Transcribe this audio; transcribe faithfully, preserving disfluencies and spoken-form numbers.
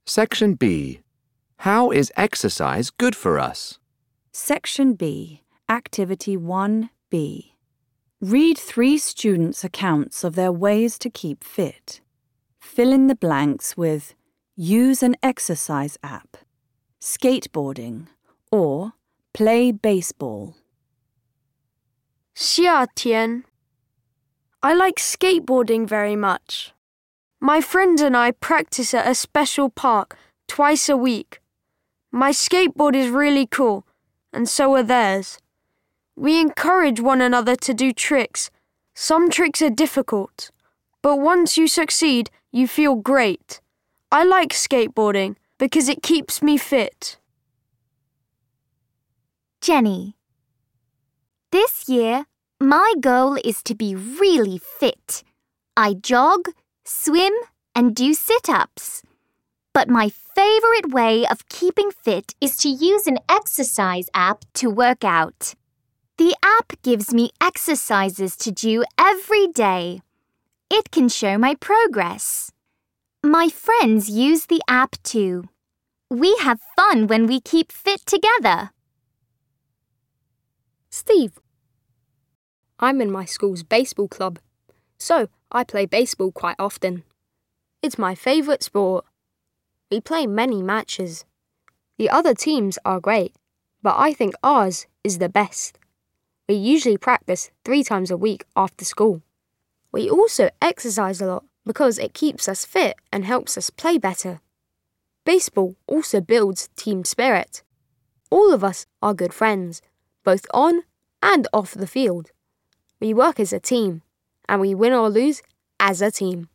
Section B. How is exercise good for us? Section B, Activity one B. Read three students' accounts of their ways to keep fit. Fill in the blanks with use an exercise app, skateboarding, or play baseball. 夏天. I like skateboarding very much. My friends and I practice at a special park twice a week. My skateboard is really cool, and so are theirs. We encourage one another to do tricks. Some tricks are difficult, but once you succeed, you feel great. I like skateboarding because it keeps me fit. Jenny. This year, my goal is to be really fit. I jog, swim, and do sit-ups. But my favorite way of keeping fit is to use an exercise app to work out. The app gives me exercises to do every day. It can show my progress. My friends use the app too. We have fun when we keep fit together. Steve. I'm in my school's baseball club, so I play baseball quite often. It's my favourite sport. We play many matches. The other teams are great, but I think ours is the best. We usually practice three times a week after school. We also exercise a lot because it keeps us fit and helps us play better. Baseball also builds team spirit. All of us are good friends, both on and off the field. We work as a team, and we win or lose as a team.